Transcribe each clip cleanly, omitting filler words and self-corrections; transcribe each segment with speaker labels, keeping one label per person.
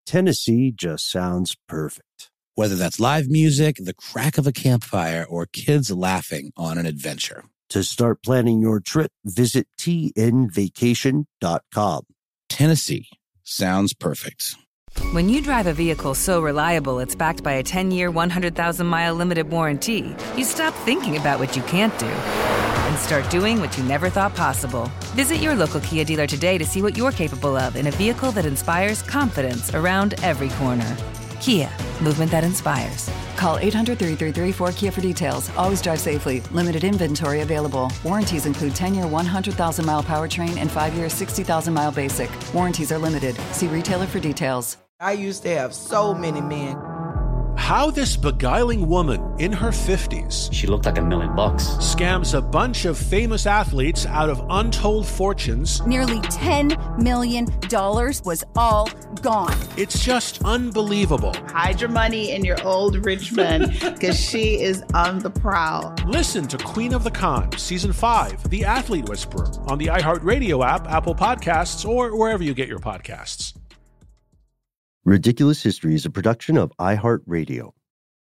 Speaker 1: Tennessee just sounds perfect.
Speaker 2: Whether that's live music, the crack of a campfire, or kids laughing on an adventure.
Speaker 1: To start planning your trip, visit tnvacation.com.
Speaker 2: Tennessee sounds perfect.
Speaker 3: When you drive a vehicle so reliable it's backed by a 10-year, 100,000-mile limited warranty, you stop thinking about what you can't do and start doing what you never thought possible. Visit your local Kia dealer today to see what you're capable of in a vehicle that inspires confidence around every corner. Kia, movement that inspires.
Speaker 4: Call 800-333-4KIA for details. Always drive safely. Limited inventory available. Warranties include 10-year 100,000-mile powertrain and 5-year 60,000-mile basic. Warranties are limited. See retailer for details.
Speaker 5: I used to have so many men.
Speaker 6: How this beguiling woman in her 50s,
Speaker 7: she looked like $1 million,
Speaker 6: scams a bunch of famous athletes out of untold fortunes.
Speaker 8: Nearly $10 million was all gone.
Speaker 6: It's just unbelievable.
Speaker 9: Hide your money in your old rich man, because she is on the prowl.
Speaker 6: Listen to Queen of the Con, Season 5, The Athlete Whisperer, on the iHeartRadio app, Apple Podcasts, or wherever you get your podcasts.
Speaker 1: Ridiculous History is a production of iHeartRadio.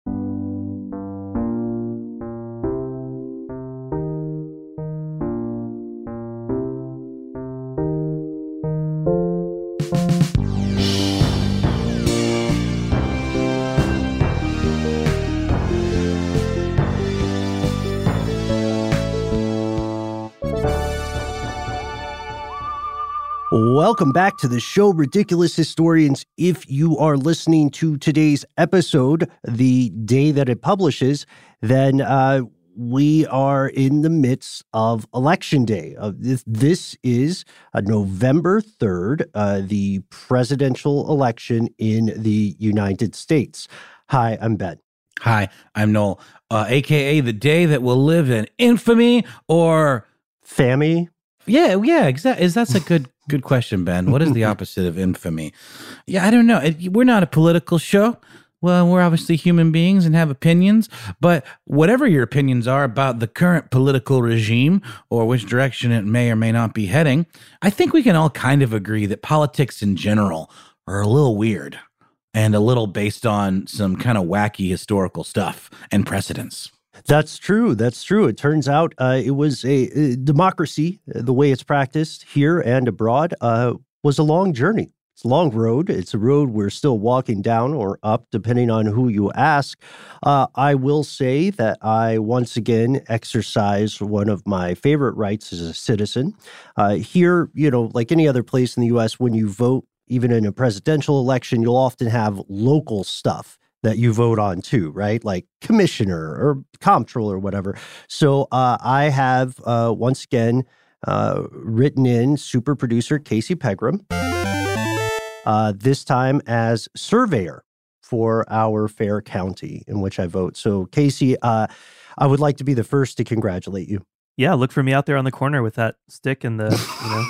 Speaker 1: Welcome back to the show, Ridiculous Historians. If you are listening to today's episode, the day that it publishes, then we are in the midst of Election Day. This is November 3rd, the presidential election in the United States. Hi, I'm Ben.
Speaker 2: Hi, I'm Noel, a.k.a. the day that will live in infamy or...
Speaker 1: Fammy?
Speaker 2: Yeah, exactly. That's a good question, Ben. What is the opposite of infamy? Yeah, I don't know. We're not a political show. Well, we're obviously human beings and have opinions, but whatever your opinions are about the current political regime or which direction it may or may not be heading, I think we can all kind of agree that politics in general are a little weird and a little based on some kind of wacky historical stuff and precedents.
Speaker 1: That's true. It turns out it was a democracy, the way it's practiced here and abroad, was a long journey. It's a long road. It's a road we're still walking down or up, depending on who you ask. I will say that I once again exercise one of my favorite rights as a citizen. Here, like any other place in the U.S., when you vote, even in a presidential election, you'll often have local stuff that you vote on too, right? Like commissioner or comptroller or whatever. So I have once again written in super producer Casey Pegram, this time as surveyor for our fair county in which I vote. So Casey, I would like to be the first to congratulate you.
Speaker 10: Yeah, look for me out there on the corner with that stick and the,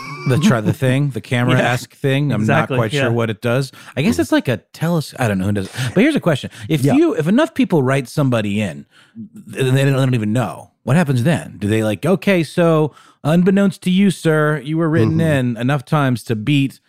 Speaker 2: the camera-esque thing. I'm not quite sure what it does. I guess it's like a I don't know who does it. But here's a question. If enough people write somebody in, and they don't even know, what happens then? Do they okay, so unbeknownst to you, sir, you were written in enough times to beat,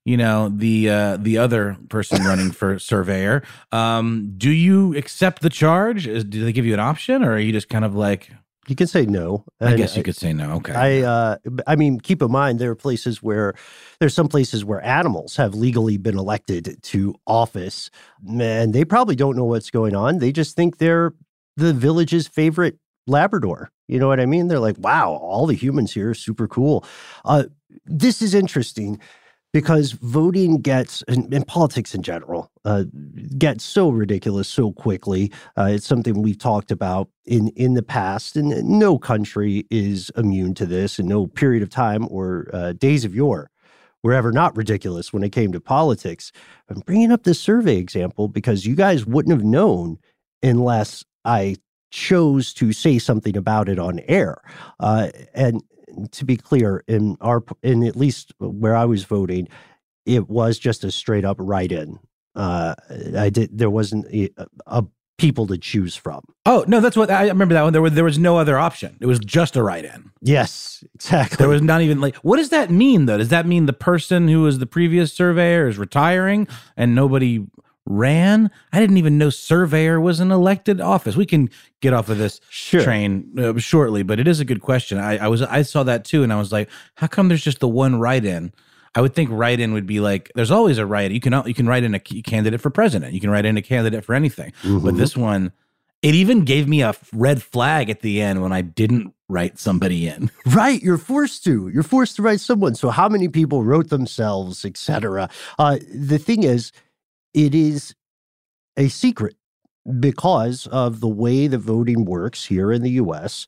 Speaker 2: the other person running for surveyor. Do you accept the charge? Do they give you an option, or are you just kind of like...
Speaker 1: You can say no.
Speaker 2: I guess you could say no. Okay.
Speaker 1: I mean, keep in mind, there's some places where animals have legally been elected to office, and they probably don't know what's going on. They just think they're the village's favorite Labrador. You know what I mean? They're like, wow, all the humans here are super cool. This is interesting because voting and politics in general, gets so ridiculous so quickly. It's something we've talked about in the past, and no country is immune to this, and no period of time or days of yore were ever not ridiculous when it came to politics. I'm bringing up this survey example because you guys wouldn't have known unless I chose to say something about it on air. And to be clear, in at least where I was voting, it was just a straight up write-in. There wasn't a people to choose from.
Speaker 2: Oh, no, that's what I remember that one. There was no other option. It was just a write-in.
Speaker 1: Yes, exactly.
Speaker 2: There was not even what does that mean though? Does that mean the person who was the previous surveyor is retiring and nobody ran? I didn't even know surveyor was an elected office. We can get off of this train shortly, but it is a good question. I saw that too, and I was like, how come there's just the one write-in? I would think write-in would be like, there's always a write-in. You can write in a candidate for president. You can write in a candidate for anything. Mm-hmm. But this one, it even gave me a red flag at the end when I didn't write somebody in.
Speaker 1: Right, you're forced to. You're forced to write someone. So how many people wrote themselves, etc.? The thing is, it is a secret because of the way the voting works here in the U.S.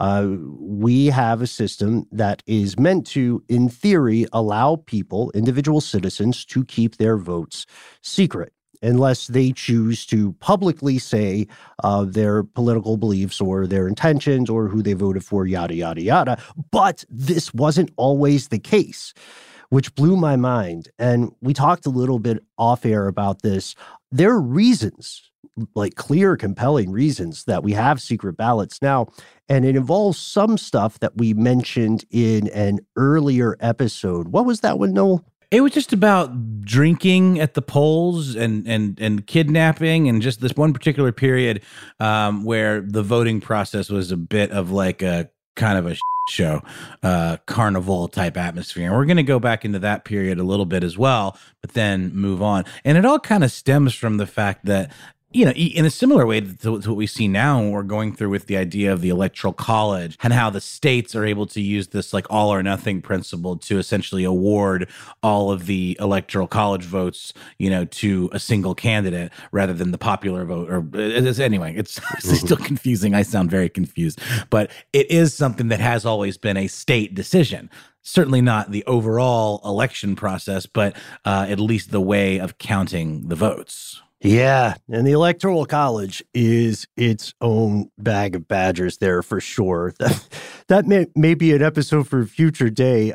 Speaker 1: We have a system that is meant to, in theory, allow people, individual citizens, to keep their votes secret unless they choose to publicly say their political beliefs or their intentions or who they voted for, yada, yada, yada. But this wasn't always the case, which blew my mind. And we talked a little bit off air about this. There are reasons, like clear, compelling reasons that we have secret ballots now. And it involves some stuff that we mentioned in an earlier episode. What was that one, Noel?
Speaker 2: It was just about drinking at the polls and kidnapping and just this one particular period where the voting process was a bit of like a kind of a show, carnival type atmosphere. And we're going to go back into that period a little bit as well, but then move on. And it all kind of stems from the fact that, you know, in a similar way to what we see now when we're going through with the idea of the Electoral College and how the states are able to use this like all or nothing principle to essentially award all of the Electoral College votes, you know, to a single candidate rather than the popular vote. Or anyway, it's still confusing. I sound very confused, but it is something that has always been a state decision. Certainly not the overall election process, but at least the way of counting the votes.
Speaker 1: Yeah, and the Electoral College is its own bag of badgers there for sure. That may be an episode for a future day.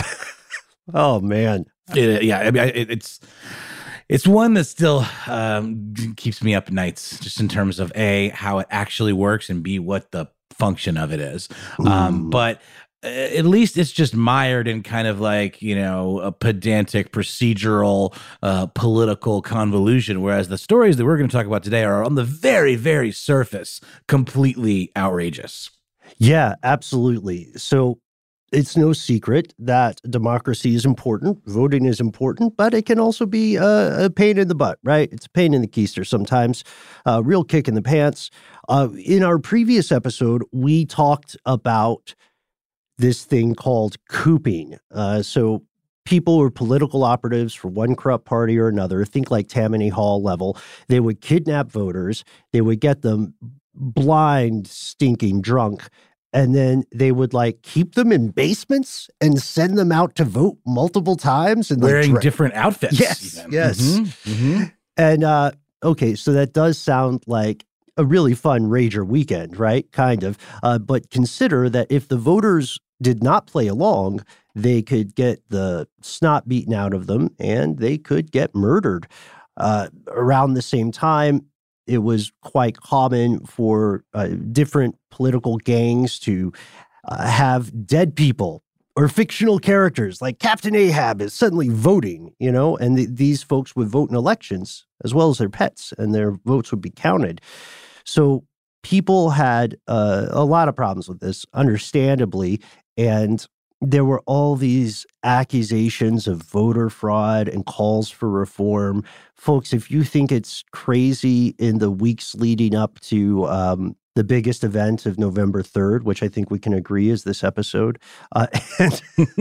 Speaker 1: Oh, man.
Speaker 2: Yeah, I mean, it's one that still keeps me up nights, just in terms of A, how it actually works, and B, what the function of it is. But at least it's just mired in kind of like, you know, a pedantic procedural political convolution, whereas the stories that we're going to talk about today are on the very, very surface, completely outrageous.
Speaker 1: Yeah, absolutely. So it's no secret that democracy is important, voting is important, but it can also be a pain in the butt, right? It's a pain in the keister sometimes, a real kick in the pants. In our previous episode, we talked about this thing called cooping. So people or political operatives for one corrupt party or another, think like Tammany Hall level, they would kidnap voters, they would get them blind, stinking drunk, and then they would like keep them in basements and send them out to vote multiple times. And
Speaker 2: wearing different outfits.
Speaker 1: Yes,
Speaker 2: even.
Speaker 1: Yes.
Speaker 2: Mm-hmm. Mm-hmm.
Speaker 1: And okay, so that does sound like a really fun rager weekend, right? Kind of. But consider that if the voters did not play along, they could get the snot beaten out of them and they could get murdered. Around the same time, it was quite common for different political gangs to have dead people or fictional characters like Captain Ahab is suddenly voting, you know, and these folks would vote in elections as well as their pets, and their votes would be counted. So people had a lot of problems with this, understandably, and there were all these accusations of voter fraud and calls for reform. Folks, if you think it's crazy in the weeks leading up to the biggest event of November 3rd, which I think we can agree is this episode. And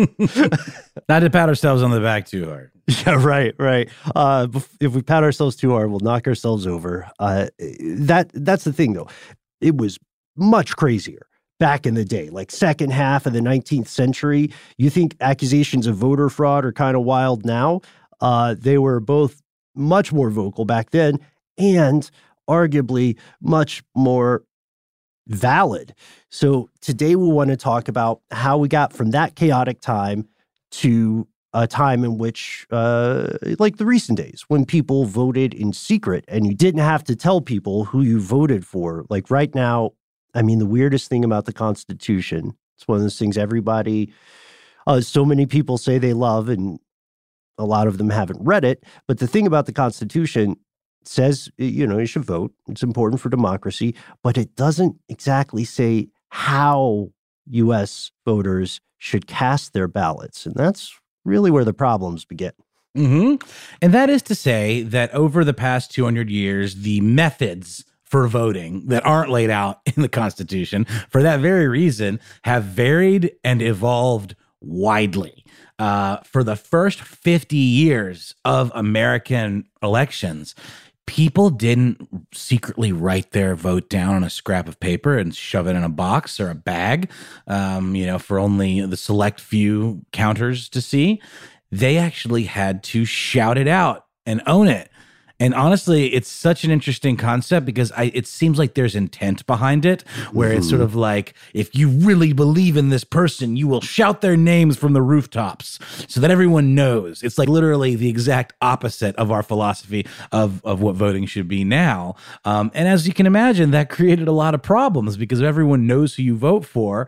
Speaker 2: not to pat ourselves on the back too hard.
Speaker 1: Yeah, right. If we pat ourselves too hard, we'll knock ourselves over. That's the thing, though. It was much crazier back in the day, like second half of the 19th century. You think accusations of voter fraud are kind of wild now? They were both much more vocal back then and arguably much more valid. So today we want to talk about how we got from that chaotic time to a time in which, like the recent days, when people voted in secret and you didn't have to tell people who you voted for. Like right now, I mean, the weirdest thing about the Constitution, it's one of those things everybody, so many people say they love, and a lot of them haven't read it. But the thing about the Constitution says, you should vote. It's important for democracy, but it doesn't exactly say how U.S. voters should cast their ballots. And that's really where the problems begin.
Speaker 2: Mm-hmm. And that is to say that over the past 200 years, the methods for voting that aren't laid out in the Constitution, for that very reason, have varied and evolved widely. For the first 50 years of American elections, people didn't secretly write their vote down on a scrap of paper and shove it in a box or a bag, for only the select few counters to see. They actually had to shout it out and own it. And honestly, it's such an interesting concept because it seems like there's intent behind it, where it's sort of like, if you really believe in this person, you will shout their names from the rooftops so that everyone knows. It's like literally the exact opposite of our philosophy of what voting should be now. And as you can imagine, that created a lot of problems because if everyone knows who you vote for,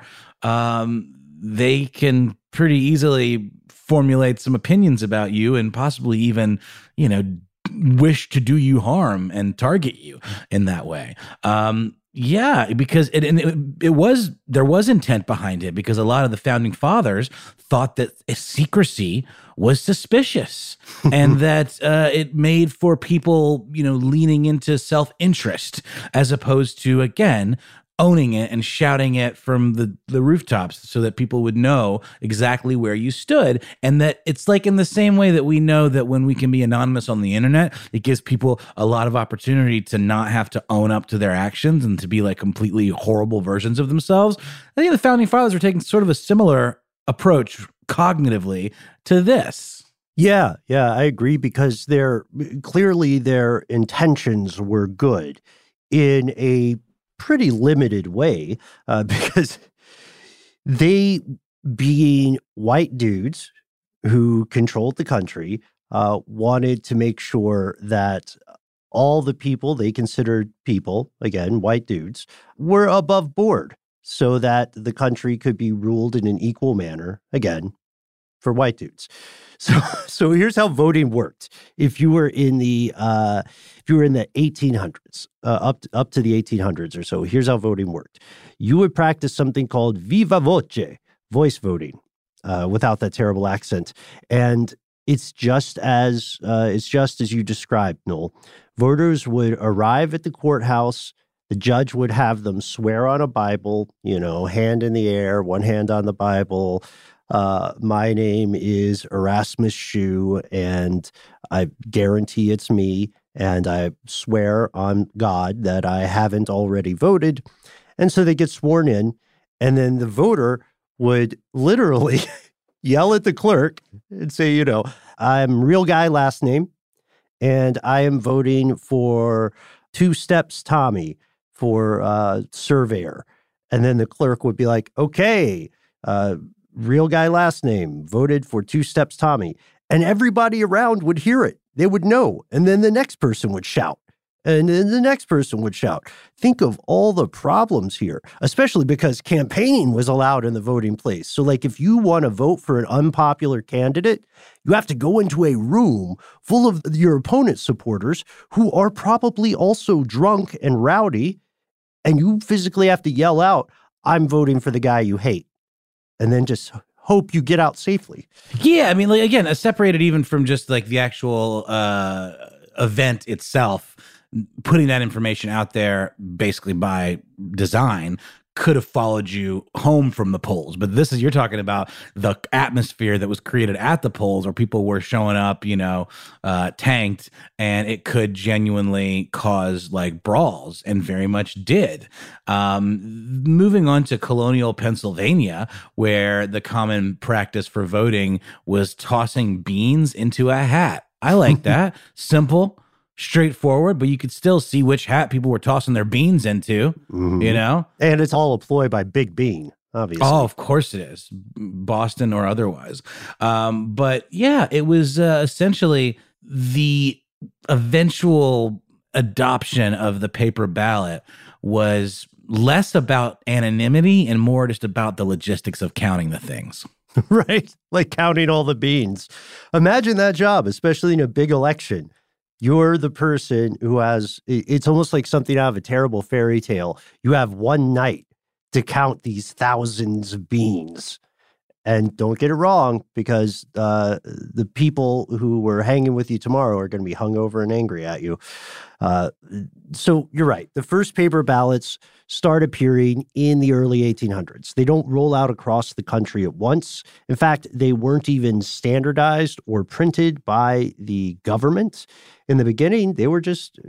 Speaker 2: they can pretty easily formulate some opinions about you and possibly even, wish to do you harm and target you in that way. Because there was intent behind it because a lot of the founding fathers thought that secrecy was suspicious and that it made for people, leaning into self-interest as opposed to, again, owning it and shouting it from the rooftops so that people would know exactly where you stood. And that it's like in the same way that we know that when we can be anonymous on the internet, it gives people a lot of opportunity to not have to own up to their actions and to be like completely horrible versions of themselves. I think the founding fathers were taking sort of a similar approach cognitively to this.
Speaker 1: Yeah, I agree because clearly their intentions were good in a pretty limited way, because they, being white dudes who controlled the country, wanted to make sure that all the people they considered people, again, white dudes, were above board so that the country could be ruled in an equal manner, again, for white dudes. So here's how voting worked. If you were in the 1800s, up to the 1800s or so, here's how voting worked. You would practice something called viva voce, voice voting, without that terrible accent, and it's just as you described, Noel. Voters would arrive at the courthouse. The judge would have them swear on a Bible, hand in the air, one hand on the Bible. My name is Erasmus Shue, and I guarantee it's me, and I swear on God that I haven't already voted. And so they get sworn in, and then the voter would literally yell at the clerk and say, I'm real guy last name, and I am voting for Two Steps Tommy for surveyor. And then the clerk would be like, okay, real guy last name, voted for Two Steps Tommy. And everybody around would hear it. They would know. And then the next person would shout. And then the next person would shout. Think of all the problems here, especially because campaigning was allowed in the voting place. So like if you want to vote for an unpopular candidate, you have to go into a room full of your opponent's supporters who are probably also drunk and rowdy. And you physically have to yell out, I'm voting for the guy you hate. And then just hope you get out safely.
Speaker 2: Yeah, I mean, like, again, separated even from just like the actual event itself, putting that information out there basically by design could have followed you home from the polls. But you're talking about the atmosphere that was created at the polls where people were showing up, tanked, and it could genuinely cause like brawls, and very much did. Moving on to colonial Pennsylvania, where the common practice for voting was tossing beans into a hat. I like that. Simple, straightforward, but you could still see which hat people were tossing their beans into,
Speaker 1: And it's all a ploy by Big Bean. obviously.
Speaker 2: Oh, of course it is. Boston or otherwise. But yeah, it was essentially the eventual adoption of the paper ballot was less about anonymity and more just about the logistics of counting the things.
Speaker 1: Right? Like counting all the beans. Imagine that job, especially in a big election. You're the person who has, it's almost like something out of a terrible fairy tale. You have one night to count these thousands of beans. And don't get it wrong, because the people who were hanging with you tomorrow are going to be hungover and angry at you. So you're right. The first paper ballots start appearing in the early 1800s. They don't roll out across the country at once. In fact, they weren't even standardized or printed by the government. In the beginning, they were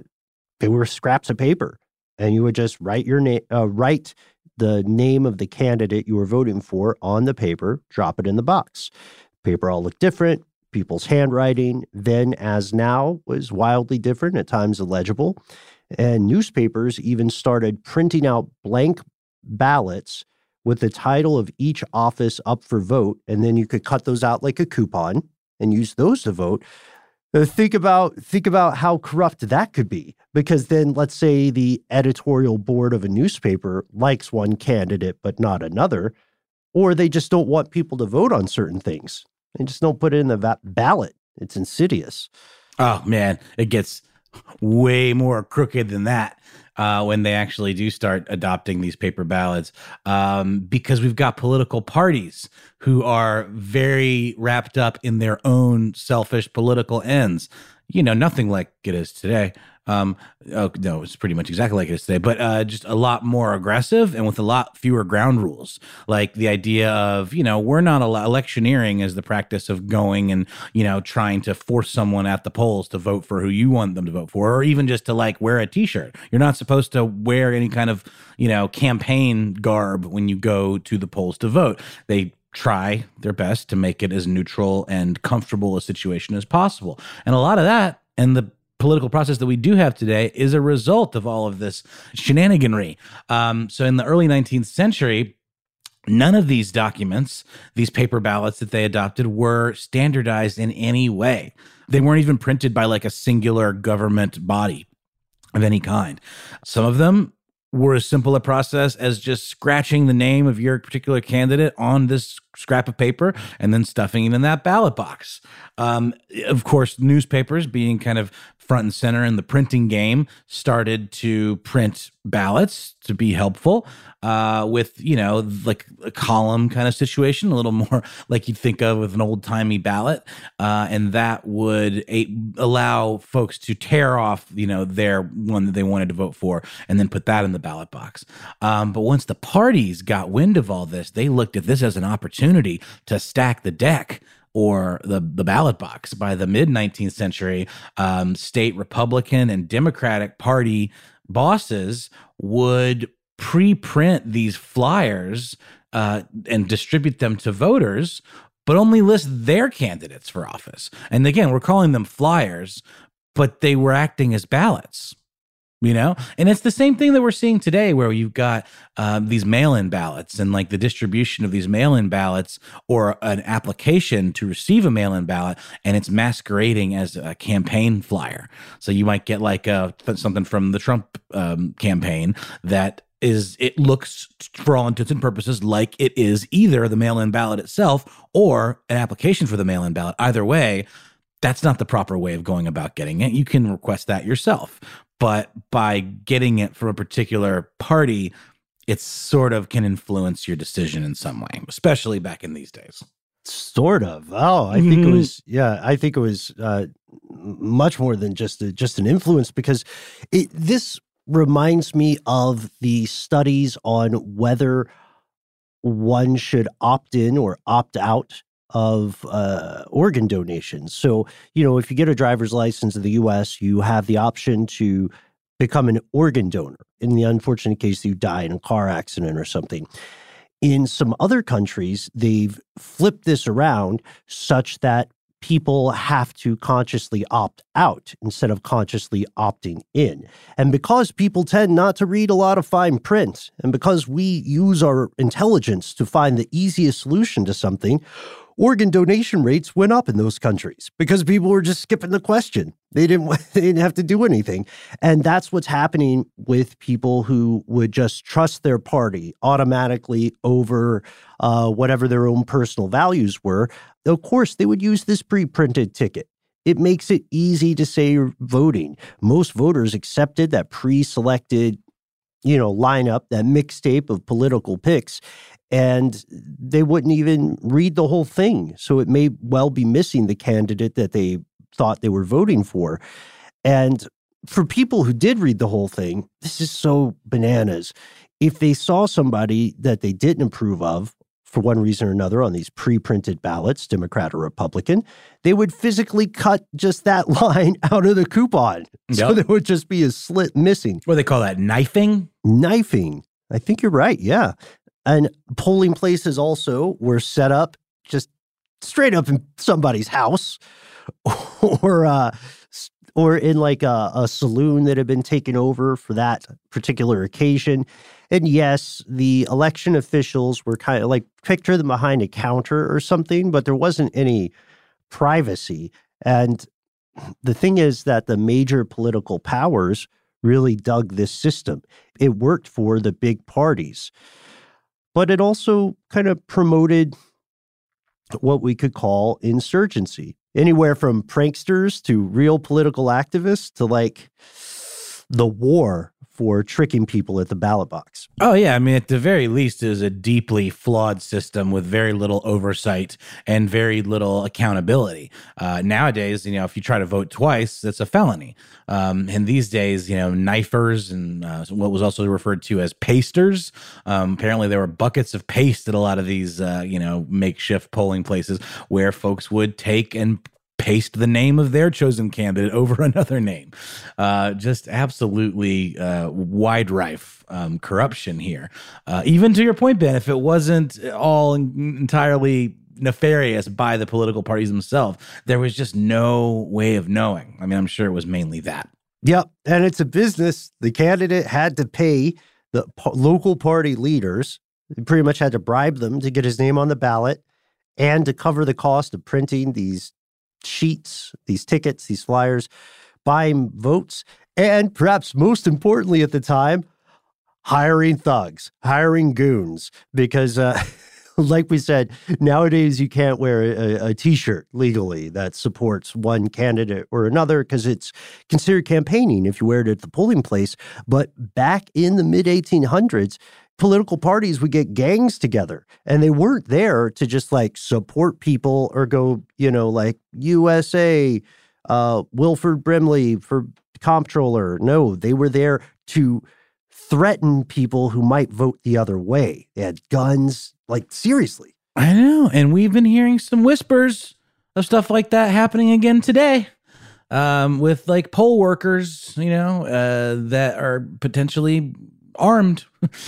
Speaker 1: scraps of paper, and you would just write your name, write the name of the candidate you were voting for on the paper, drop it in the box. Paper all looked different. People's handwriting, then as now, was wildly different, at times illegible. And newspapers even started printing out blank ballots with the title of each office up for vote, and then you could cut those out like a coupon and use those to vote. Think about how corrupt that could be, because then let's say the editorial board of a newspaper likes one candidate but not another, or they just don't want people to vote on certain things. They just don't put it in the ballot. It's insidious.
Speaker 2: Oh, man, it gets way more crooked than that when they actually do start adopting these paper ballots, because we've got political parties who are very wrapped up in their own selfish political ends. You know, nothing like it is today. No, it's pretty much exactly like it is today, but just a lot more aggressive and with a lot fewer ground rules. Like the idea of, we're not electioneering as the practice of going and, trying to force someone at the polls to vote for who you want them to vote for, or even just to wear a t-shirt. You're not supposed to wear any kind of, campaign garb when you go to the polls to vote. They try their best to make it as neutral and comfortable a situation as possible. And a lot of that, and the political process that we do have today, is a result of all of this shenaniganry. So in the early 19th century, none of these documents, these paper ballots that they adopted, were standardized in any way. They weren't even printed by a singular government body of any kind. Some of them were as simple a process as just scratching the name of your particular candidate on this scrap of paper and then stuffing it in that ballot box. Of course, newspapers, being kind of front and center in the printing game, started to print ballots to be helpful with, a column kind of situation, a little more like you'd think of with an old-timey ballot. And that would allow folks to tear off, their one that they wanted to vote for and then put that in the ballot box. But once the parties got wind of all this, they looked at this as an opportunity to stack the deck, or the ballot box. By the mid-19th century, state Republican and Democratic Party bosses would pre-print these flyers and distribute them to voters, but only list their candidates for office. And again, we're calling them flyers, but they were acting as ballots. And it's the same thing that we're seeing today, where you've got these mail-in ballots and the distribution of these mail-in ballots, or an application to receive a mail-in ballot, and it's masquerading as a campaign flyer. So you might get something from the Trump campaign that it looks, for all intents and purposes, like it is either the mail-in ballot itself or an application for the mail-in ballot. Either way, that's not the proper way of going about getting it. You can request that yourself. But by getting it from a particular party, it sort of can influence your decision in some way, especially back in these days.
Speaker 1: Sort of. Oh, I think it was, I think it was much more than just an influence, because this reminds me of the studies on whether one should opt in or opt out of organ donations. So, if you get a driver's license in the U.S., you have the option to become an organ donor in the unfortunate case that you die in a car accident or something. In some other countries, they've flipped this around such that people have to consciously opt out instead of consciously opting in. And because people tend not to read a lot of fine print, and because we use our intelligence to find the easiest solution to something, organ donation rates went up in those countries because people were just skipping the question. They didn't have to do anything. And that's what's happening with people who would just trust their party automatically over whatever their own personal values were. Of course, they would use this pre-printed ticket. It makes it easy to say you're voting. Most voters accepted that pre-selected, lineup, that mixtape of political picks, and they wouldn't even read the whole thing. So it may well be missing the candidate that they thought they were voting for. And for people who did read the whole thing, this is so bananas. If they saw somebody that they didn't approve of, for one reason or another, on these pre-printed ballots, Democrat or Republican, they would physically cut just that line out of the coupon. Yep. So there would just be a slit missing.
Speaker 2: What do they call that? Knifing?
Speaker 1: Knifing. I think you're right, yeah. And polling places also were set up just straight up in somebody's house or in like a saloon that had been taken over for that particular occasion. And yes, the election officials were kind of like, picture them behind a counter or something, but there wasn't any privacy. And the thing is that the major political powers really dug this system. It worked for the big parties. But it also kind of promoted what we could call insurgency. Anywhere from pranksters to real political activists to like the war for tricking people at the ballot box.
Speaker 2: Oh, yeah. I mean, at the very least, it is a deeply flawed system with very little oversight and very little accountability. Nowadays, if you try to vote twice, that's a felony. And these days, knifers and what was also referred to as pasters. Apparently, there were buckets of paste at a lot of these, makeshift polling places where folks would take and paste the name of their chosen candidate over another name. Just absolutely wide rife corruption here. Even to your point, Ben, if it wasn't all entirely nefarious by the political parties themselves, there was just no way of knowing. I mean, I'm sure it was mainly that.
Speaker 1: Yep. And it's a business. The candidate had to pay the local party leaders. He pretty much had to bribe them to get his name on the ballot and to cover the cost of printing these sheets, these tickets, these flyers, buying votes, and perhaps most importantly at the time, hiring thugs, hiring goons, because like we said, nowadays you can't wear a T-shirt legally that supports one candidate or another because it's considered campaigning if you wear it at the polling place. But back in the mid-1800s, political parties would get gangs together, and they weren't there to just like support people or go, like USA, Wilford Brimley for comptroller. No, they were there to threaten people who might vote the other way. They had guns, like seriously.
Speaker 2: I know. And we've been hearing some whispers of stuff like that happening again today. With like poll workers, that are potentially armed.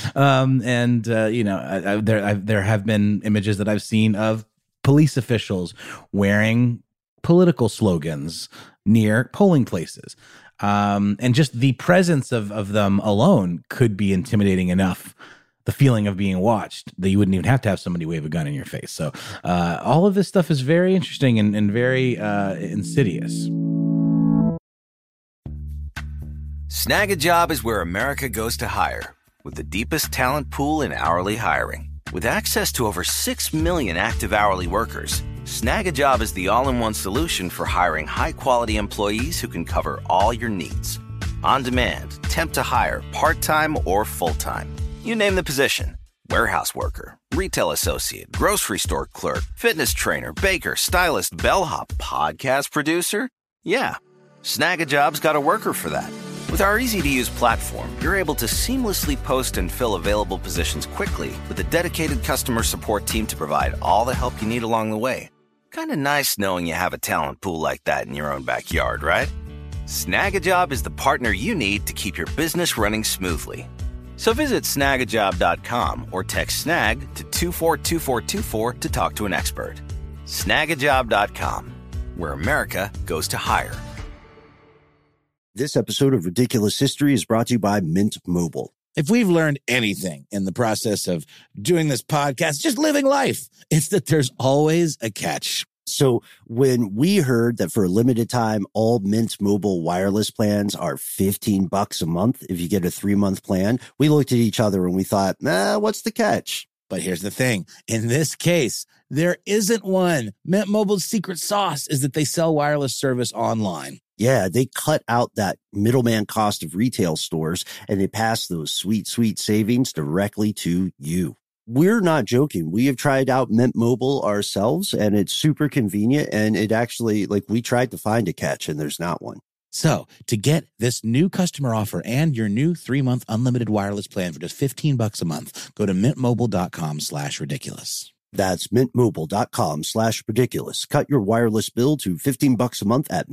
Speaker 2: There have been images that I've seen of police officials wearing political slogans near polling places. And just the presence of them alone could be intimidating enough. The feeling of being watched that you wouldn't even have to have somebody wave a gun in your face. So all of this stuff is very interesting and very insidious.
Speaker 7: Snag a Job is where America goes to hire, with the deepest talent pool in hourly hiring. With access to over 6 million active hourly workers, Snag a Job is the all-in-one solution for hiring high-quality employees who can cover all your needs. On demand, temp to hire, part-time or full-time. You name the position. Warehouse worker, retail associate, grocery store clerk, fitness trainer, baker, stylist, bellhop, podcast producer. Yeah, Snag a Job's got a worker for that. With our easy-to-use platform, you're able to seamlessly post and fill available positions quickly with a dedicated customer support team to provide all the help you need along the way. Kind of nice knowing you have a talent pool like that in your own backyard, right? Snag a Job is the partner you need to keep your business running smoothly. So visit snagajob.com or text snag to 242424 to talk to an expert. Snagajob.com, where America goes to hire.
Speaker 11: This episode of Ridiculous History is brought to you by Mint Mobile.
Speaker 12: If we've learned anything in the process of doing this podcast, just living life, it's that there's always a catch.
Speaker 11: So when we heard that for a limited time, all Mint Mobile wireless plans are $15 a month if you get a 3-month plan, we looked at each other and we thought, what's the catch?
Speaker 12: But here's the thing. In this case, there isn't one. Mint Mobile's secret sauce is that they sell wireless service online.
Speaker 11: Yeah, they cut out that middleman cost of retail stores and they pass those sweet, sweet savings directly to you. We're not joking. We have tried out Mint Mobile ourselves and it's super convenient. And it actually, we tried to find a catch and there's not one.
Speaker 12: So to get this new customer offer and your new 3-month unlimited wireless plan for just $15 a month, go to mintmobile.com/ridiculous.
Speaker 11: That's mintmobile.com/ridiculous. Cut your wireless bill to $15 a month at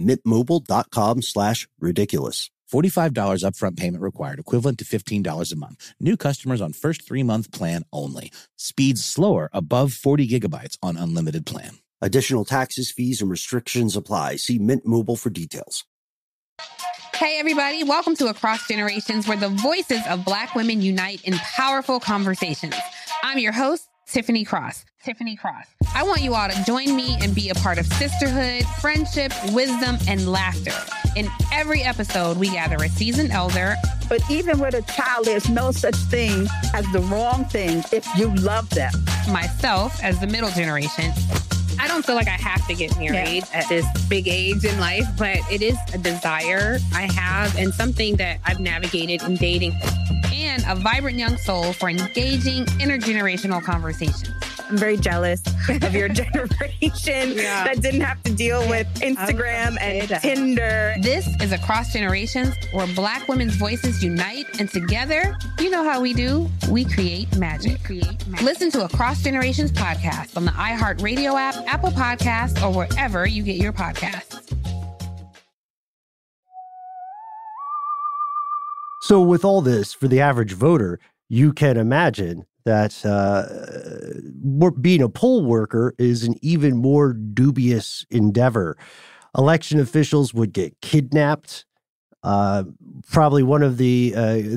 Speaker 11: mintmobile.com/ridiculous.
Speaker 12: $45 upfront payment required, equivalent to $15 a month. New customers on first 3-month plan only. Speeds slower above 40 gigabytes on unlimited plan.
Speaker 11: Additional taxes, fees, and restrictions apply. See Mint Mobile for details.
Speaker 13: Hey, everybody. Welcome to Across Generations, where the voices of Black women unite in powerful conversations. I'm your host, Tiffany Cross. I want you all to join me and be a part of sisterhood, friendship, wisdom, and laughter. In every episode, we gather a seasoned elder.
Speaker 14: But even with a child, there's no such thing as the wrong thing if you love them.
Speaker 13: Myself as the middle generation. I don't feel like I have to get married at this big age in life, but it is a desire I have and something that I've navigated in dating. And a vibrant young soul for engaging intergenerational conversations.
Speaker 15: I'm very jealous of your generation that didn't have to deal with Instagram and Tinder.
Speaker 13: This is Across Generations, where Black women's voices unite, and together, you know how we do, we create magic. Listen to Across Generations podcast on the iHeartRadio app, Apple Podcasts, or wherever you get your podcasts.
Speaker 1: So with all this, for the average voter, you can imagine that being a poll worker is an even more dubious endeavor. Election officials would get kidnapped. Probably one of the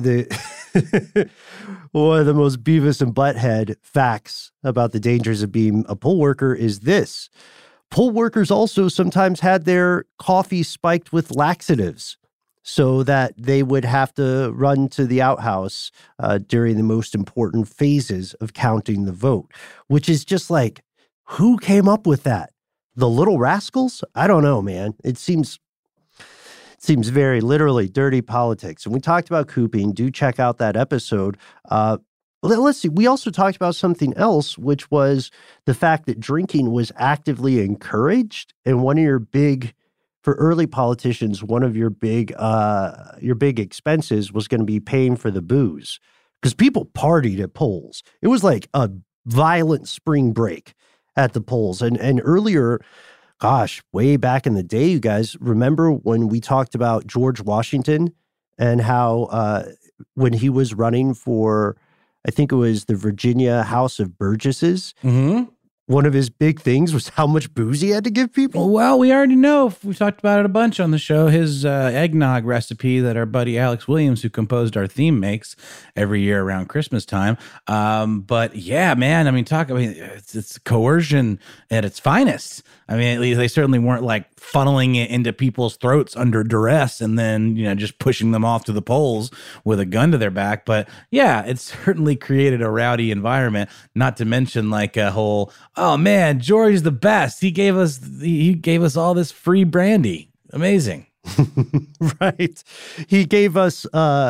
Speaker 1: one of the most Beavis and Butthead facts about the dangers of being a poll worker is this: poll workers also sometimes had their coffee spiked with laxatives, so that they would have to run to the outhouse during the most important phases of counting the vote, which is just like, who came up with that? The Little Rascals? I don't know, man. It seems very literally dirty politics. And we talked about cooping. Do check out that episode. Let's see. We also talked about something else, which was the fact that drinking was actively encouraged. And one of your big... For early politicians, one of your big expenses was going to be paying for the booze, because people partied at polls. It was like a violent spring break at the polls. And earlier, gosh, way back in the day, you guys remember when we talked about George Washington and how when he was running for, I think it was the Virginia House of Burgesses, one of his big things was how much booze he had to give people.
Speaker 2: Well, we already know. We talked about it a bunch on the show. His eggnog recipe that our buddy Alex Williams, who composed our theme, makes every year around Christmas time. But yeah, man, it's coercion at its finest. I mean, at least they certainly weren't like funneling it into people's throats under duress and then, just pushing them off to the polls with a gun to their back. But yeah, it certainly created a rowdy environment, not to mention like a whole, oh man, George's the best. He gave us all this free brandy. Amazing.
Speaker 1: Right. He gave us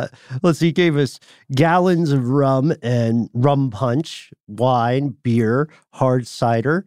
Speaker 1: gallons of rum and rum punch, wine, beer, hard cider.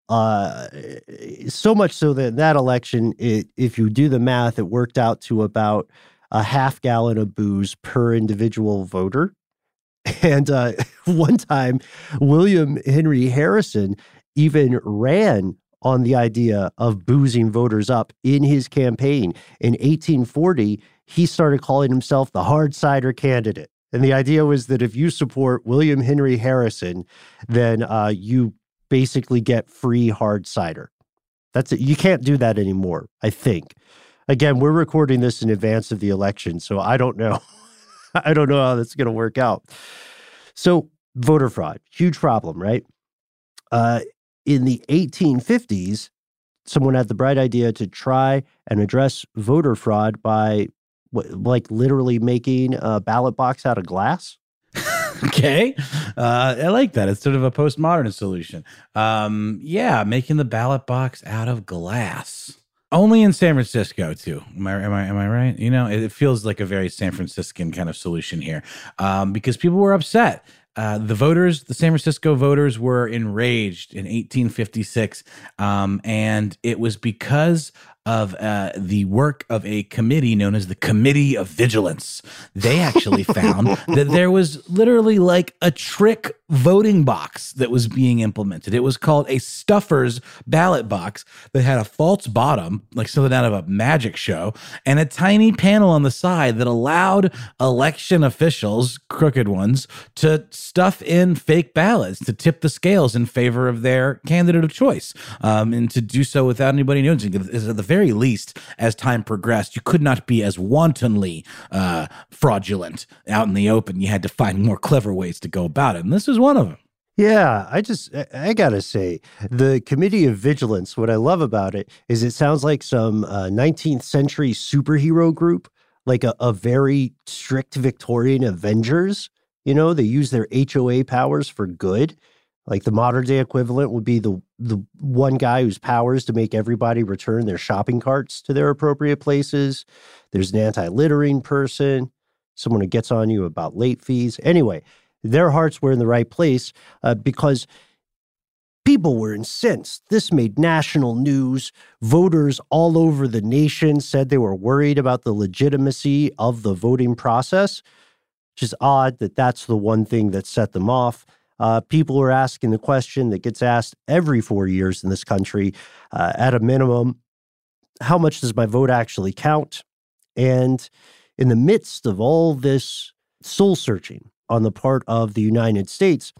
Speaker 1: So much so that in that election, if you do the math, it worked out to about a half gallon of booze per individual voter. And one time, William Henry Harrison even ran on the idea of boozing voters up in his campaign. In 1840, he started calling himself the hard cider candidate. And the idea was that if you support William Henry Harrison, then you basically get free hard cider. That's it. You can't do that anymore, I think. Again, we're recording this in advance of the election, so I don't know. I don't know how that's going to work out. So voter fraud, huge problem, right? In the 1850s, someone had the bright idea to try and address voter fraud by literally making a ballot box out of glass.
Speaker 2: Okay. I like that. It's sort of a postmodern solution. Making the ballot box out of glass. Only in San Francisco, too. Am I right? You know, it feels like a very San Franciscan kind of solution here, because people were upset. The San Francisco voters were enraged in 1856, and it was because of the work of a committee known as the Committee of Vigilance. They actually found that there was literally like a trick voting box that was being implemented. It was called a stuffer's ballot box that had a false bottom, like something out of a magic show, and a tiny panel on the side that allowed election officials, crooked ones, to stuff in fake ballots to tip the scales in favor of their candidate of choice, and to do so without anybody noticing. At the very least, as time progressed, you could not be as wantonly fraudulent out in the open. You had to find more clever ways to go about it, and this is one of them.
Speaker 1: Yeah, I gotta say, the Committee of Vigilance, what I love about it is it sounds like some 19th century superhero group, like a very strict Victorian Avengers. You know, they use their HOA powers for good. Like the modern day equivalent would be the one guy whose powers to make everybody return their shopping carts to their appropriate places. There's an anti-littering person, someone who gets on you about late fees. Anyway, their hearts were in the right place because people were incensed. This made national news. Voters all over the nation said they were worried about the legitimacy of the voting process, which is odd that that's the one thing that set them off. People were asking the question that gets asked every 4 years in this country, at a minimum, how much does my vote actually count? And in the midst of all this soul searching on the part of the United States,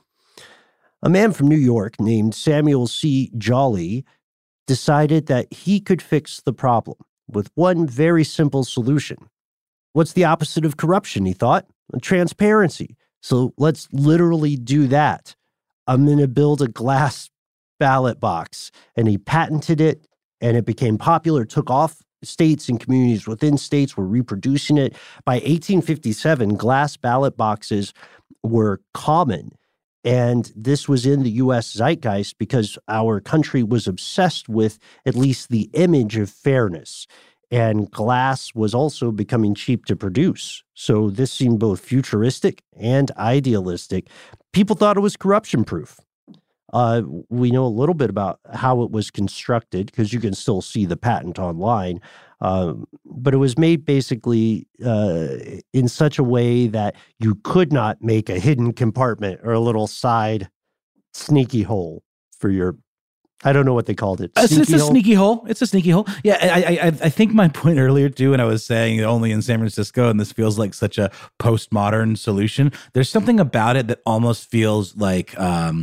Speaker 1: a man from New York named Samuel C. Jolley decided that he could fix the problem with one very simple solution. What's the opposite of corruption, he thought? Transparency. So let's literally do that. I'm going to build a glass ballot box. And he patented it, and it became popular, took off. States and communities within states were reproducing it. By 1857, glass ballot boxes were common. And this was in the U.S. zeitgeist because our country was obsessed with at least the image of fairness. And glass was also becoming cheap to produce. So this seemed both futuristic and idealistic. People thought it was corruption-proof. We know a little bit about how it was constructed because you can still see the patent online. But it was made basically in such a way that you could not make a hidden compartment or a little side sneaky hole for your, I don't know what they called it.
Speaker 2: It's a sneaky hole. It's a sneaky hole. Yeah, I think my point earlier, too, when I was saying only in San Francisco, and this feels like such a postmodern solution, there's something about it that almost feels like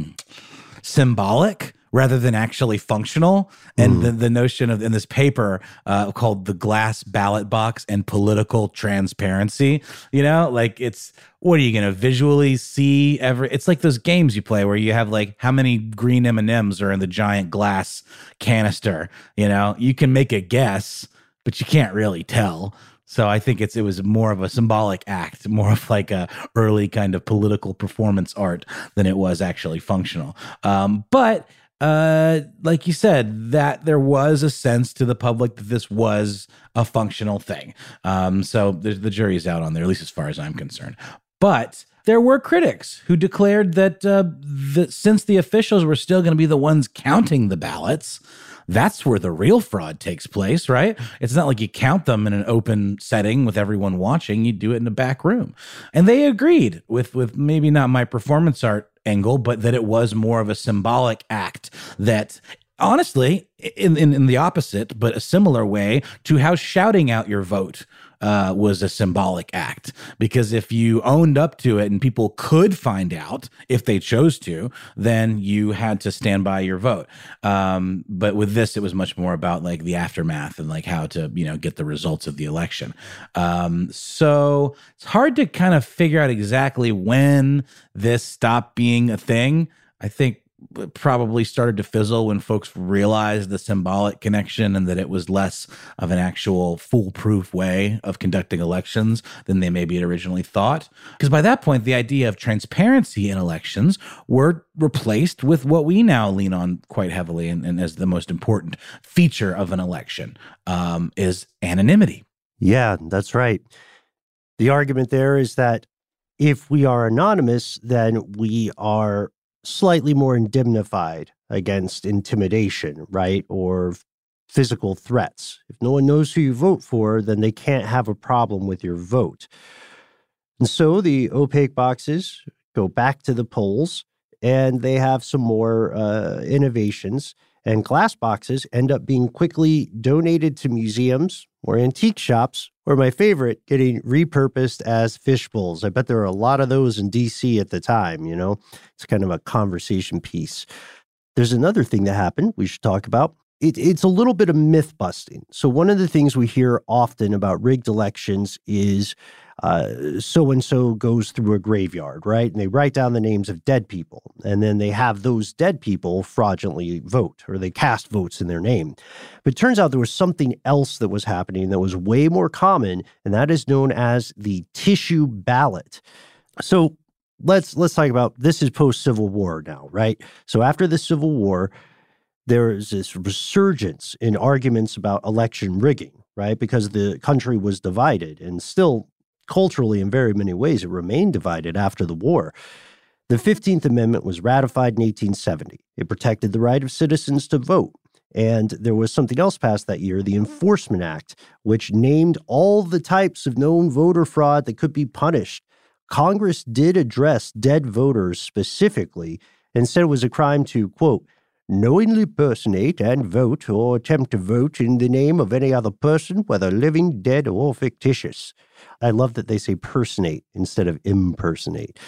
Speaker 2: symbolic rather than actually functional. And the notion of, in this paper called The Glass Ballot Box and Political Transparency, you know, like it's, what are you going to visually see it's like those games you play where you have like how many green M&Ms are in the giant glass canister, you know, you can make a guess, but you can't really tell. So I think it was more of a symbolic act, more of like a early kind of political performance art than it was actually functional. But like you said, that there was a sense to the public that this was a functional thing. So the jury's out on there, at least as far as I'm concerned. But there were critics who declared that, since the officials were still going to be the ones counting the ballots, that's where the real fraud takes place, right? It's not like you count them in an open setting with everyone watching. You do it in a back room. And they agreed with maybe not my performance art angle, but that it was more of a symbolic act that, honestly, in the opposite, but a similar way to how shouting out your vote was a symbolic act, because if you owned up to it and people could find out if they chose to, then you had to stand by your vote. But with this, it was much more about like the aftermath and like how to, get the results of the election. So it's hard to kind of figure out exactly when this stopped being a thing. I think it probably started to fizzle when folks realized the symbolic connection and that it was less of an actual foolproof way of conducting elections than they maybe had originally thought. Because by that point, the idea of transparency in elections were replaced with what we now lean on quite heavily and as the most important feature of an election, is anonymity.
Speaker 1: Yeah, that's right. The argument there is that if we are anonymous, then we are slightly more indemnified against intimidation, right? Or physical threats. If no one knows who you vote for, then they can't have a problem with your vote. And so the opaque boxes go back to the polls, and they have some more innovations. And glass boxes end up being quickly donated to museums or antique shops, or my favorite, getting repurposed as fish bowls. I bet there are a lot of those in D.C. at the time, It's kind of a conversation piece. There's another thing that happened we should talk about. It's a little bit of myth busting. So one of the things we hear often about rigged elections is so-and-so goes through a graveyard, right? And they write down the names of dead people. And then they have those dead people fraudulently vote, or they cast votes in their name. But it turns out there was something else that was happening that was way more common, and that is known as the tissue ballot. So let's talk about, this is post-Civil War now, right? So after the Civil War, there is this resurgence in arguments about election rigging, right? Because the country was divided, and still culturally in very many ways it remained divided after the war. The 15th Amendment was ratified in 1870. It protected the right of citizens to vote. And there was something else passed that year, the Enforcement Act, which named all the types of known voter fraud that could be punished. Congress did address dead voters specifically and said it was a crime to, quote, knowingly personate and vote or attempt to vote in the name of any other person, whether living, dead, or fictitious. I love that they say personate instead of impersonate.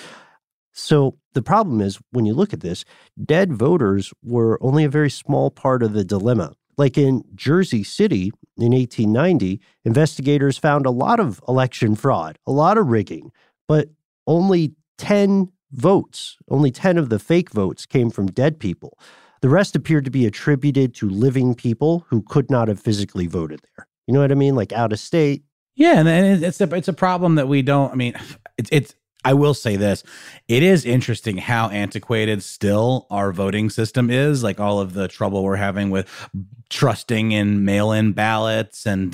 Speaker 1: So the problem is, when you look at this, dead voters were only a very small part of the dilemma. Like in Jersey City in 1890, investigators found a lot of election fraud, a lot of rigging, but only 10 votes, only 10 of the fake votes came from dead people. The rest appeared to be attributed to living people who could not have physically voted there. You know what I mean? Like out of state.
Speaker 2: Yeah, and it's a problem that we don't. I mean, it's. I will say this: it is interesting how antiquated still our voting system is. Like all of the trouble we're having with trusting in mail-in ballots and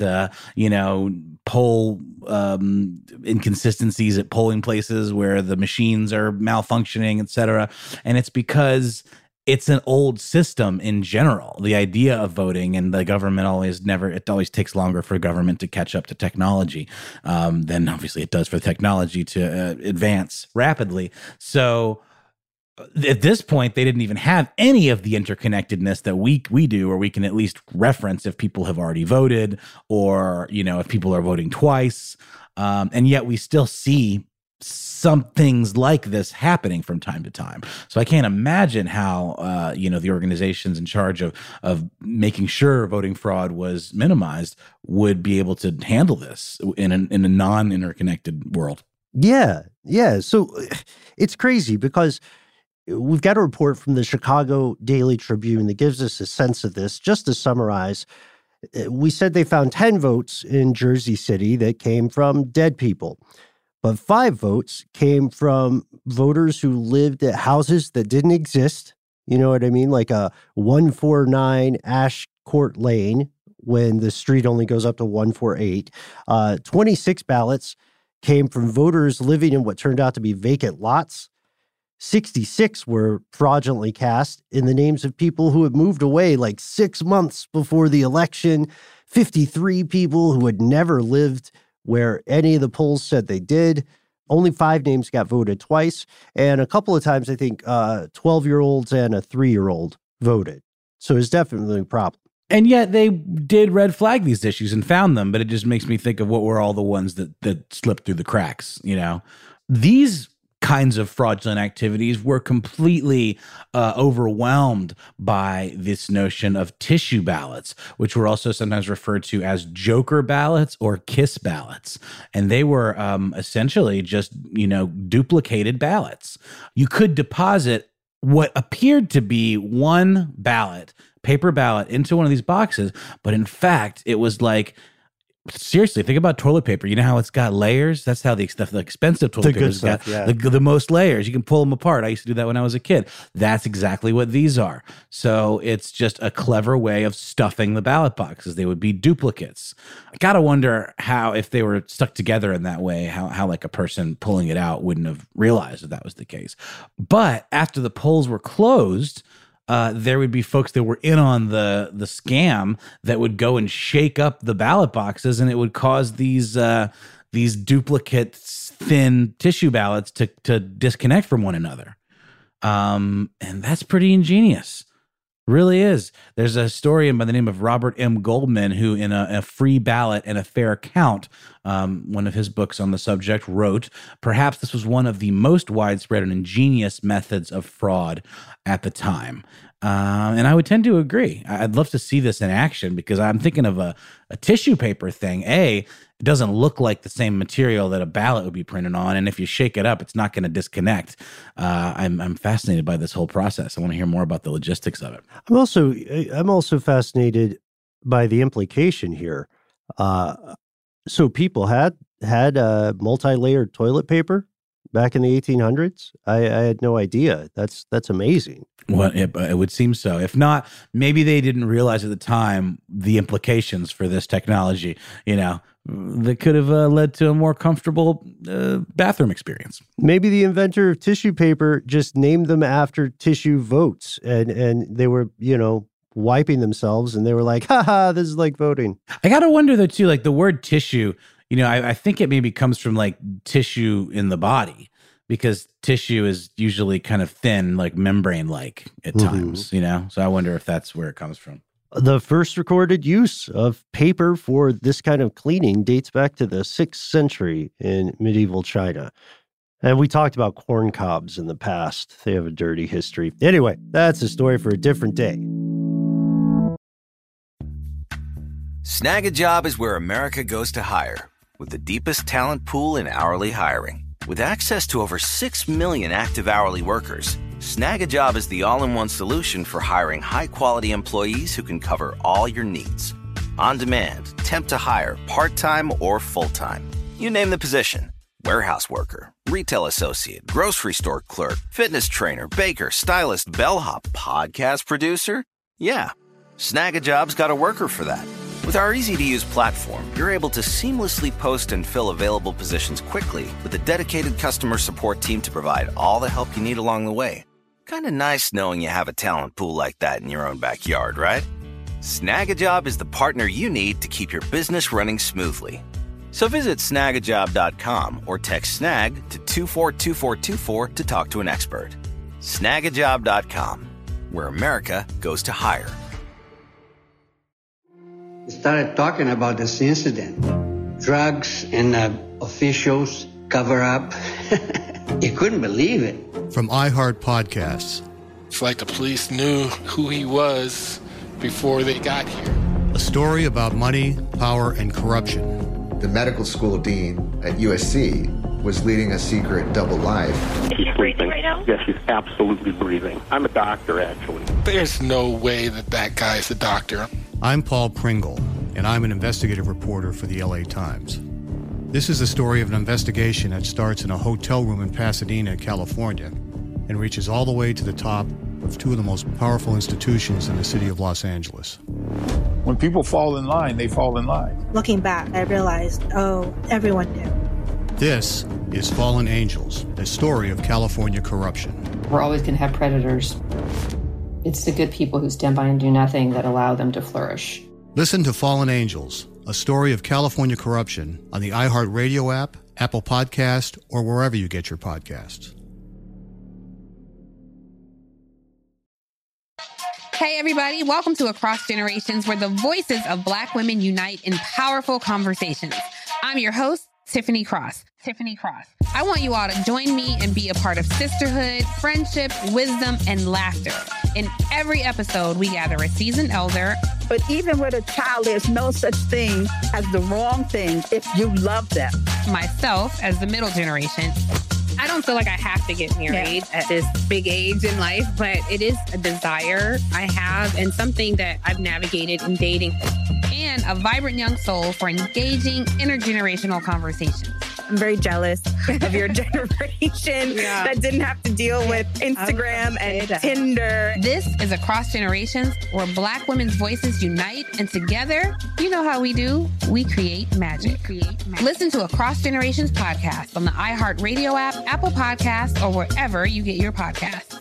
Speaker 2: poll inconsistencies at polling places where the machines are malfunctioning, et cetera. And it's because it's an old system in general. The idea of voting, and the government it always takes longer for government to catch up to technology than obviously it does for technology to advance rapidly. So at this point, they didn't even have any of the interconnectedness that we do, or we can at least reference if people have already voted, or, if people are voting twice. And yet we still see some things like this happening from time to time. So I can't imagine how, the organizations in charge of making sure voting fraud was minimized would be able to handle this in a non-interconnected world.
Speaker 1: Yeah. So it's crazy because we've got a report from the Chicago Daily Tribune that gives us a sense of this. Just to summarize, we said they found 10 votes in Jersey City that came from dead people. But 5 votes came from voters who lived at houses that didn't exist. You know what I mean? Like a 149 Ash Court Lane when the street only goes up to 148. 26 ballots came from voters living in what turned out to be vacant lots. 66 were fraudulently cast in the names of people who had moved away like 6 months before the election. 53 people who had never lived where any of the polls said they did. Only 5 names got voted twice. And a couple of times, I think 12-year-olds and a 3-year-old voted. So it's definitely a problem.
Speaker 2: And yet they did red flag these issues and found them, but it just makes me think of what were all the ones that slipped through the cracks, you know? These kinds of fraudulent activities were completely overwhelmed by this notion of tissue ballots, which were also sometimes referred to as joker ballots or kiss ballots. And they were essentially just, you know, duplicated ballots. You could deposit what appeared to be one ballot, paper ballot, into one of these boxes, but in fact, it was like, seriously, think about toilet paper. You know how it's got layers? That's how the expensive toilet paper has got the most layers. You can pull them apart. I used to do that when I was a kid. That's exactly what these are. So it's just a clever way of stuffing the ballot boxes. They would be duplicates. I gotta wonder how, if they were stuck together in that way, how like a person pulling it out wouldn't have realized that was the case. But after the polls were closed, there would be folks that were in on the scam that would go and shake up the ballot boxes, and it would cause these duplicate thin tissue ballots to disconnect from one another. And that's pretty ingenious. Really is. There's a historian by the name of Robert M. Goldman who, in a Free Ballot and a Fair Count, one of his books on the subject, wrote, perhaps this was one of the most widespread and ingenious methods of fraud at the time. And I would tend to agree. I'd love to see this in action because I'm thinking of a tissue paper thing. It doesn't look like the same material that a ballot would be printed on. And if you shake it up, it's not going to disconnect. I'm fascinated by this whole process. I want to hear more about the logistics of it.
Speaker 1: I'm also fascinated by the implication here. So people had multi-layered toilet paper back in the 1800s? I had no idea. That's amazing.
Speaker 2: Well, it would seem so. If not, maybe they didn't realize at the time the implications for this technology, you know, that could have led to a more comfortable bathroom experience.
Speaker 1: Maybe the inventor of tissue paper just named them after tissue votes, and they were, you know, wiping themselves, and they were like, haha, this is like voting.
Speaker 2: I got to wonder, though, too, like the word tissue, you know, I think it maybe comes from like tissue in the body, because tissue is usually kind of thin, like membrane-like at times, you know? So I wonder if that's where it comes from.
Speaker 1: The first recorded use of paper for this kind of cleaning dates back to the 6th century in medieval China. And we talked about corn cobs in the past. They have a dirty history. Anyway, that's a story for a different day.
Speaker 7: Snag a Job is where America goes to hire, with the deepest talent pool in hourly hiring. With access to over 6 million active hourly workers, Snag a Job is the all-in-one solution for hiring high-quality employees who can cover all your needs. On demand, temp to hire, part-time or full-time. You name the position. Warehouse worker, retail associate, grocery store clerk, fitness trainer, baker, stylist, bellhop, podcast producer. Yeah, Snag a Job's got a worker for that. With our easy-to-use platform, you're able to seamlessly post and fill available positions quickly with a dedicated customer support team to provide all the help you need along the way. Kind of nice knowing you have a talent pool like that in your own backyard, right? Snag a Job is the partner you need to keep your business running smoothly. So visit snagajob.com or text snag to 242424 to talk to an expert. Snagajob.com, where America goes to hire.
Speaker 16: We started talking about this incident. Drugs and officials cover up. You couldn't believe it.
Speaker 17: From iHeart Podcasts.
Speaker 18: It's like the police knew who he was before they got here.
Speaker 17: A story about money, power, and corruption.
Speaker 19: The medical school dean at USC was leading a secret double life.
Speaker 20: He's breathing right now? Yes, he's absolutely breathing. I'm a doctor, actually.
Speaker 18: There's no way that guy's a doctor.
Speaker 17: I'm Paul Pringle, and I'm an investigative reporter for the LA Times. This is the story of an investigation that starts in a hotel room in Pasadena, California, and reaches all the way to the top of two of the most powerful institutions in the city of Los Angeles.
Speaker 21: When people fall in line, they fall in line.
Speaker 22: Looking back, I realized, everyone knew.
Speaker 17: This is Fallen Angels, a story of California corruption.
Speaker 23: We're always going to have predators. It's the good people who stand by and do nothing that allow them to flourish.
Speaker 17: Listen to Fallen Angels, a story of California corruption on the iHeart Radio app, Apple Podcast, or wherever you get your podcasts.
Speaker 13: Hey, everybody. Welcome to Across Generations, where the voices of Black women unite in powerful conversations. I'm your host, Tiffany Cross. I want you all to join me and be a part of sisterhood, friendship, wisdom, and laughter. In every episode, we gather a seasoned elder.
Speaker 14: But even with a child, there's no such thing as the wrong thing if you love them.
Speaker 13: Myself as the middle generation.
Speaker 3: I don't feel like I have to get married at this big age in life, but it is a desire I have and something that I've navigated in dating.
Speaker 13: And a vibrant young soul for engaging intergenerational conversations.
Speaker 15: I'm very jealous of your generation that didn't have to deal with Instagram and Tinder.
Speaker 13: This is Across Generations, where Black women's voices unite, and together, you know how we do, we create magic. Listen to Across Generations podcast on the iHeartRadio app, Apple Podcasts, or wherever you get your podcasts.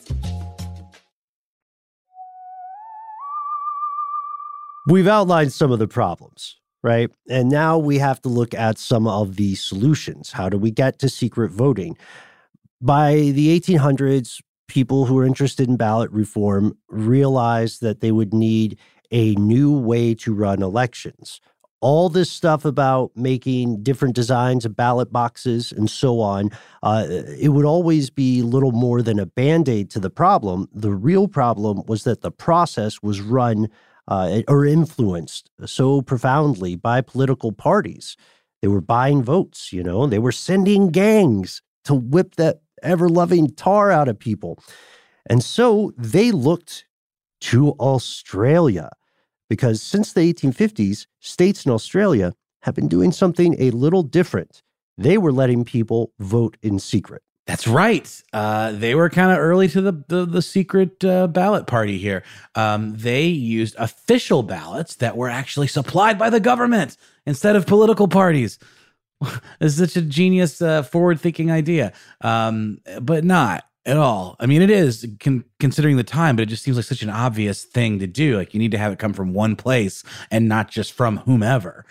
Speaker 1: We've outlined some of the problems, right? And now we have to look at some of the solutions. How do we get to secret voting? By the 1800s, people who were interested in ballot reform realized that they would need a new way to run elections. All this stuff about making different designs of ballot boxes and so on, it would always be little more than a Band-Aid to the problem. The real problem was that the process was run or influenced so profoundly by political parties. They were buying votes, you know, they were sending gangs to whip that ever-loving tar out of people. And so they looked to Australia, because since the 1850s, states in Australia have been doing something a little different. They were letting people vote in secret.
Speaker 2: That's right. They were kind of early to the secret ballot party here. They used official ballots that were actually supplied by the government instead of political parties. It's such a genius, forward-thinking idea, but not at all. I mean, it is considering the time, but it just seems like such an obvious thing to do. Like, you need to have it come from one place and not just from whomever.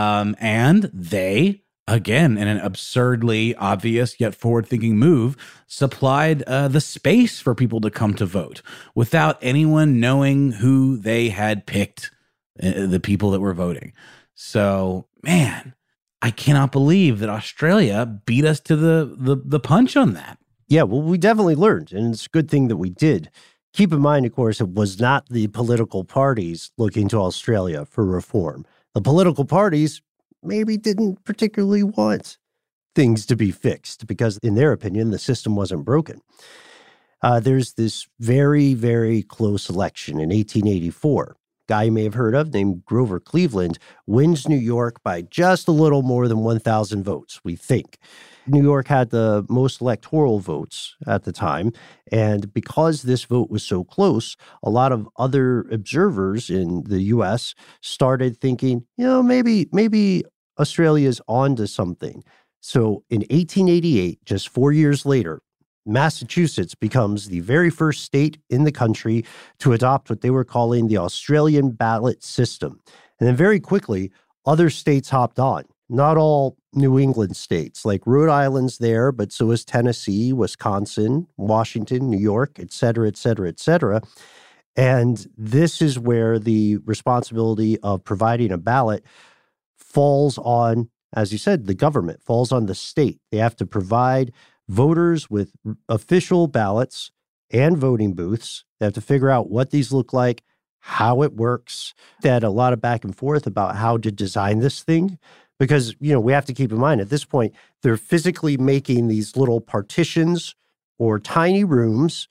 Speaker 2: And they, again, in an absurdly obvious yet forward-thinking move, supplied the space for people to come to vote without anyone knowing who they had picked, the people that were voting. So, man, I cannot believe that Australia beat us to the punch on that.
Speaker 1: Yeah, well, we definitely learned, and it's a good thing that we did. Keep in mind, of course, it was not the political parties looking to Australia for reform. The political parties maybe didn't particularly want things to be fixed because, in their opinion, the system wasn't broken. There's this very, very close election in 1884. Guy you may have heard of named Grover Cleveland wins New York by just a little more than 1,000 votes, we think. New York had the most electoral votes at the time, and because this vote was so close, a lot of other observers in the U.S. started thinking, you know, maybe Australia's onto something. So in 1888, just 4 years later, Massachusetts becomes the very first state in the country to adopt what they were calling the Australian ballot system. And then very quickly, other states hopped on. Not all New England states, like Rhode Island's there, but so is Tennessee, Wisconsin, Washington, New York, et cetera, et cetera, et cetera. And this is where the responsibility of providing a ballot falls on, as you said, the government, falls on the state. They have to provide voters with official ballots and voting booths. They have to figure out what these look like, how it works. They had a lot of back and forth about how to design this thing. Because, you know, we have to keep in mind, at this point, they're physically making these little partitions or tiny rooms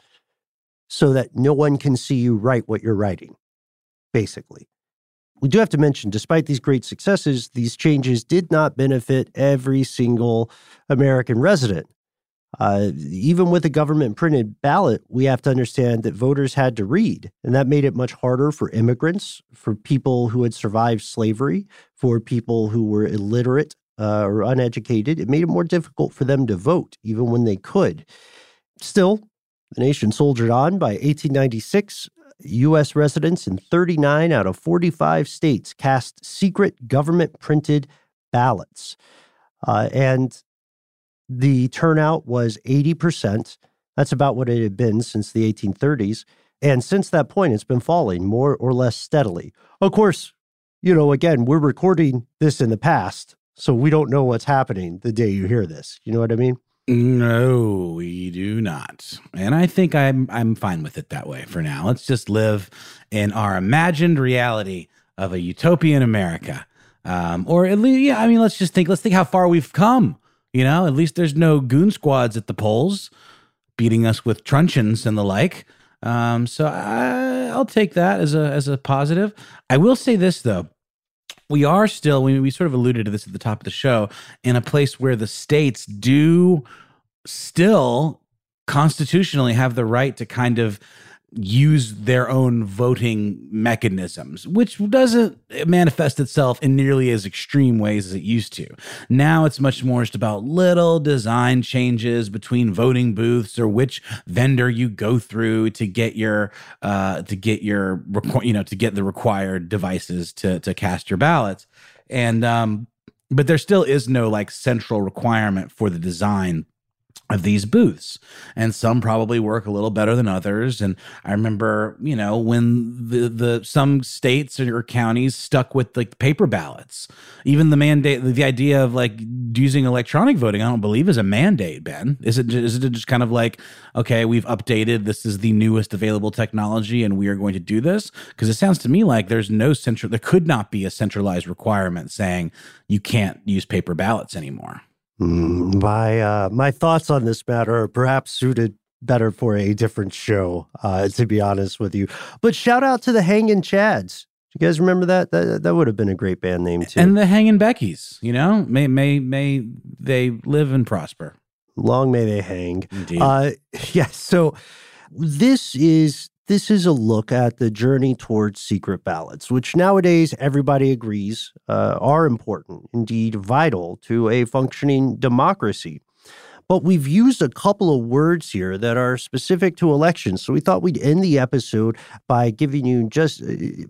Speaker 1: so that no one can see you write what you're writing, basically. We do have to mention, despite these great successes, these changes did not benefit every single American resident. Even with a government-printed ballot, we have to understand that voters had to read, and that made it much harder for immigrants, for people who had survived slavery, for people who were illiterate or uneducated. It made it more difficult for them to vote, even when they could. Still, the nation soldiered on. By 1896, U.S. residents in 39 out of 45 states cast secret government-printed ballots. And the turnout was 80%. That's about what it had been since the 1830s. And since that point, it's been falling more or less steadily. Of course, again, we're recording this in the past, so we don't know what's happening the day you hear this. You know what I mean?
Speaker 2: No, we do not. And I think I'm fine with it that way for now. Let's just live in our imagined reality of a utopian America. Or at least, let's think how far we've come. At least there's no goon squads at the polls beating us with truncheons and the like. So I'll take that as a positive. I will say this, though. We are still, we sort of alluded to this at the top of the show, in a place where the states do still constitutionally have the right to kind of use their own voting mechanisms, which doesn't manifest itself in nearly as extreme ways as it used to. Now it's much more just about little design changes between voting booths or which vendor you go through to get the required devices to cast your ballots. And but there still is no like central requirement for the design of these booths, and some probably work a little better than others. And I remember, when the some states or counties stuck with like paper ballots, even the mandate, the idea of like using electronic voting, I don't believe is a mandate. Ben, is it just kind of like, okay, we've updated, this is the newest available technology, and we are going to do this? Because it sounds to me like there could not be a centralized requirement saying you can't use paper ballots anymore.
Speaker 1: My thoughts on this matter are perhaps suited better for a different show, to be honest with you. But shout out to the Hangin' Chads. You guys remember that? That would have been a great band name too.
Speaker 2: And the Hangin' Beckies, may they live and prosper.
Speaker 1: Long may they hang.
Speaker 2: Indeed.
Speaker 1: So this is a look at the journey towards secret ballots, which nowadays everybody agrees are important, indeed vital to a functioning democracy. But we've used a couple of words here that are specific to elections, so we thought we'd end the episode by giving you just a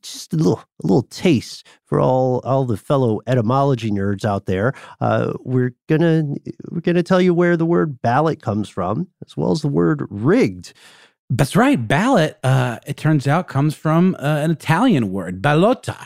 Speaker 1: little taste for all the fellow etymology nerds out there. We're gonna tell you where the word ballot comes from, as well as the word rigged.
Speaker 2: That's right. Ballot, it turns out, comes from an Italian word, ballotta,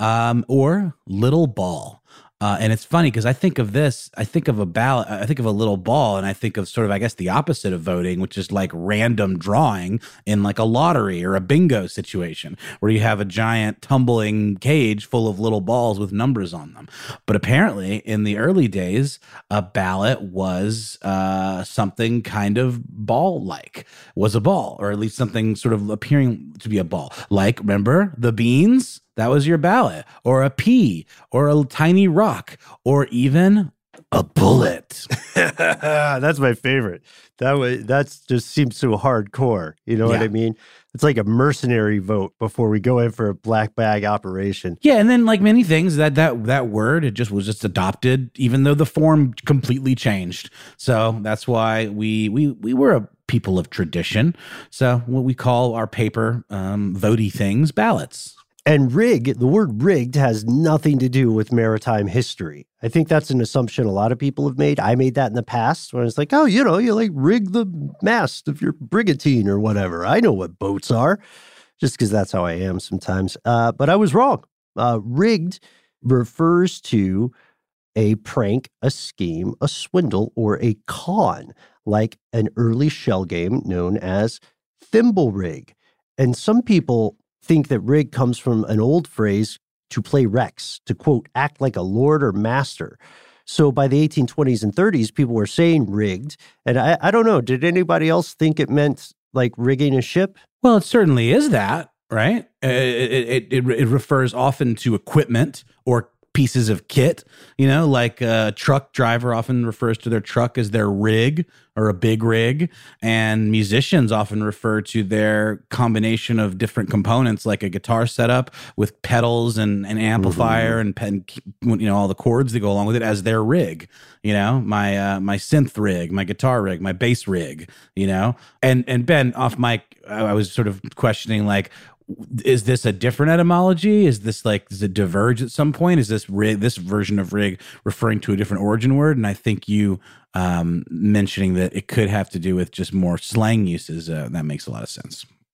Speaker 2: or little ball. And it's funny because I think of a ballot, I think of a little ball, and I think of sort of, I guess, the opposite of voting, which is like random drawing in like a lottery or a bingo situation where you have a giant tumbling cage full of little balls with numbers on them. But apparently in the early days, a ballot was something kind of ball-like, was a ball, or at least something sort of appearing to be a ball. Like, remember the beans? That was your ballot, or a pea, or a tiny rock, or even a bullet.
Speaker 1: That's my favorite. That just seems so hardcore. You know what I mean? It's like a mercenary vote before we go in for a black bag operation.
Speaker 2: Yeah, and then like many things, that word, it was just adopted, even though the form completely changed. So that's why we were a people of tradition. So what we call our paper votey things, ballots.
Speaker 1: And the word rigged has nothing to do with maritime history. I think that's an assumption a lot of people have made. I made that in the past when it's like, oh, you like rig the mast of your brigantine or whatever. I know what boats are, just because that's how I am sometimes. But I was wrong. Rigged refers to a prank, a scheme, a swindle, or a con, like an early shell game known as thimble rig. And some people think that rig comes from an old phrase, to play Rex, to, quote, act like a lord or master. So by the 1820s and 30s, people were saying rigged. And I don't know, did anybody else think it meant like rigging a ship?
Speaker 2: Well, it certainly is that, right? It refers often to equipment or pieces of kit, like a truck driver often refers to their truck as their rig or a big rig. And musicians often refer to their combination of different components, like a guitar setup with pedals and an amplifier and all the chords that go along with it, as their rig. My synth rig, my guitar rig, my bass rig, and Ben, off mic, I was sort of questioning, like, is this a different etymology? Does it diverge at some point? Is this version of rig referring to a different origin word? And I think you mentioning that it could have to do with just more slang uses, that makes a lot of sense.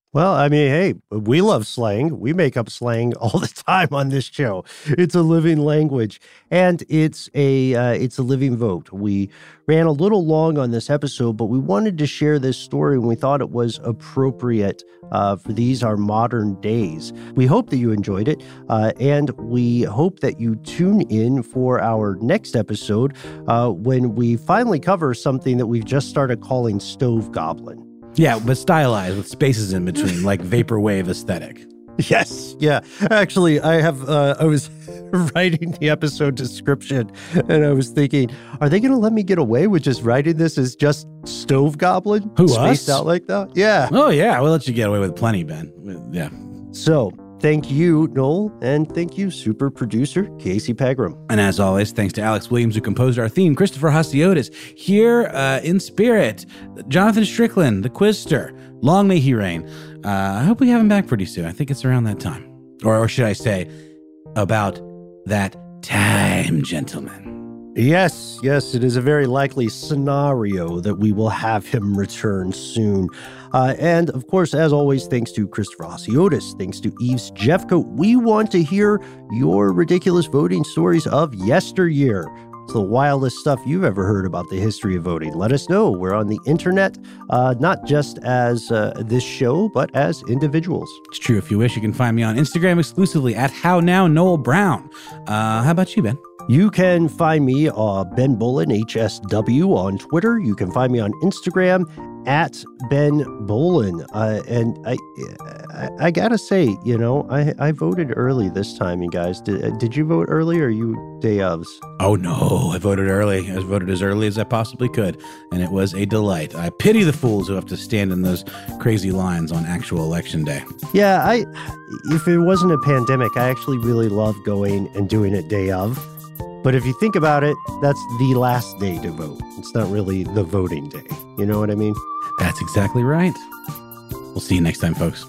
Speaker 1: Well, I mean, hey, we love slang. We make up slang all the time on this show. It's a living language, and it's a living vote. We ran a little long on this episode, but we wanted to share this story when we thought it was appropriate for these, our modern days. We hope that you enjoyed it, and we hope that you tune in for our next episode when we finally cover something that we've just started calling Stove Goblin.
Speaker 2: Yeah, but stylized with spaces in between, like vaporwave aesthetic.
Speaker 1: Yes. Yeah. Actually, I was writing the episode description and I was thinking, are they going to let me get away with just writing this as just Stove Goblin?
Speaker 2: Who,
Speaker 1: spaced
Speaker 2: us?
Speaker 1: out like that? Yeah.
Speaker 2: Oh, yeah. We'll let you get away with plenty, Ben. Yeah.
Speaker 1: So thank you, Noel, and thank you, super producer Casey Pegram.
Speaker 2: And as always, thanks to Alex Williams, who composed our theme, Christopher Hasiotis, here in spirit, Jonathan Strickland, the Quizster. Long may he reign. I hope we have him back pretty soon. I think it's around that time. Or should I say, about that time, gentlemen.
Speaker 1: Yes, it is a very likely scenario that we will have him return soon. And of course, as always, thanks to Christopher Hasiotis, thanks to Eves Jeffcoat. We want to hear your ridiculous voting stories of yesteryear. It's the wildest stuff you've ever heard about the history of voting. Let us know. We're on the internet, not just as this show, but as individuals.
Speaker 2: It's true. If you wish, you can find me on Instagram exclusively at HowNowNoelBrown. How about you, Ben?
Speaker 1: You can find me, Ben Bolin, HSW, on Twitter. You can find me on Instagram at Ben Bolin. And I gotta say, I voted early this time, you guys. Did you vote early or are you day ofs?
Speaker 2: Oh, no. I voted early. I voted as early as I possibly could, and it was a delight. I pity the fools who have to stand in those crazy lines on actual election day.
Speaker 1: Yeah, if it wasn't a pandemic, I actually really love going and doing it day of. But if you think about it, that's the last day to vote. It's not really the voting day. You know what I mean?
Speaker 2: That's exactly right. We'll see you next time, folks.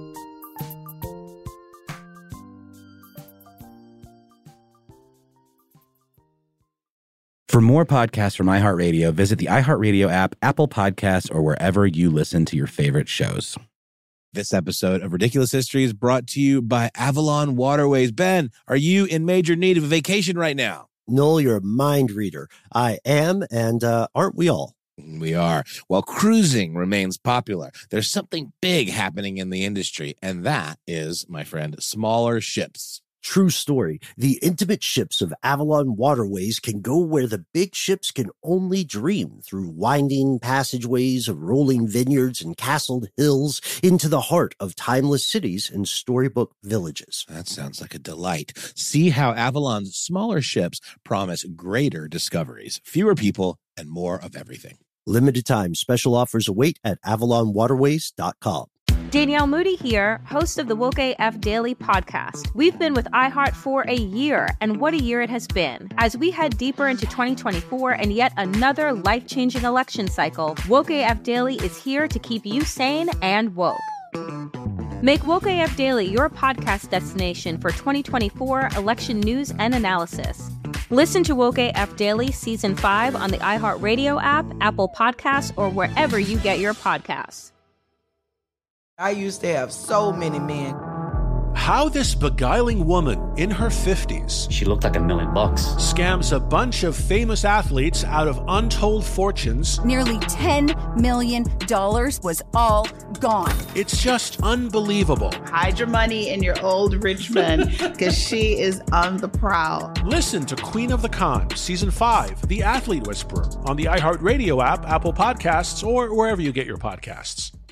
Speaker 2: For more podcasts from iHeartRadio, visit the iHeartRadio app, Apple Podcasts, or wherever you listen to your favorite shows. This episode of Ridiculous History is brought to you by Avalon Waterways. Ben, are you in major need of a vacation right now?
Speaker 11: Noel, you're a mind reader. I am, and aren't we all?
Speaker 12: We are. While cruising remains popular, there's something big happening in the industry, and that is, my friend, smaller ships.
Speaker 11: True story. The intimate ships of Avalon Waterways can go where the big ships can only dream, through winding passageways of rolling vineyards and castled hills into the heart of timeless cities and storybook villages.
Speaker 12: That sounds like a delight. See how Avalon's smaller ships promise greater discoveries, fewer people, and more of everything.
Speaker 11: Limited time special offers await at avalonwaterways.com.
Speaker 4: Danielle Moody here, host of the Woke AF Daily podcast. We've been with iHeart for a year, and what a year it has been. As we head deeper into 2024 and yet another life-changing election cycle, Woke AF Daily is here to keep you sane and woke. Make Woke AF Daily your podcast destination for 2024 election news and analysis. Listen to Woke AF Daily Season 5 on the iHeartRadio app, Apple Podcasts, or wherever you get your podcasts.
Speaker 5: I used to have so many men.
Speaker 6: How this beguiling woman in her 50s,
Speaker 8: she looked like $1 million,
Speaker 6: scams a bunch of famous athletes out of untold fortunes.
Speaker 24: Nearly $10 million was all gone.
Speaker 6: It's just unbelievable.
Speaker 9: Hide your money in your old rich men, because she is on the prowl.
Speaker 6: Listen to Queen of the Con, Season 5, The Athlete Whisperer, on the iHeartRadio app, Apple Podcasts, or wherever you get your podcasts.